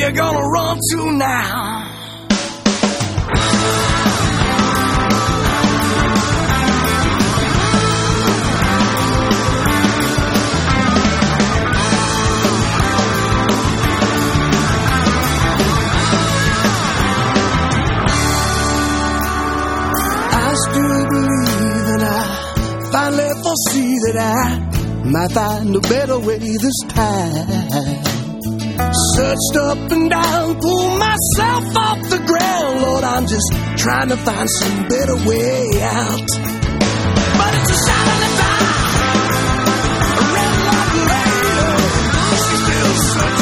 you gonna run to now? I still believe, and I finally foresee that I might find a better way this time. Searched up and down, pulled myself off the ground. Lord, I'm just trying to find some better way out. But it's a shot in the dark, a red light lady, she's still searching.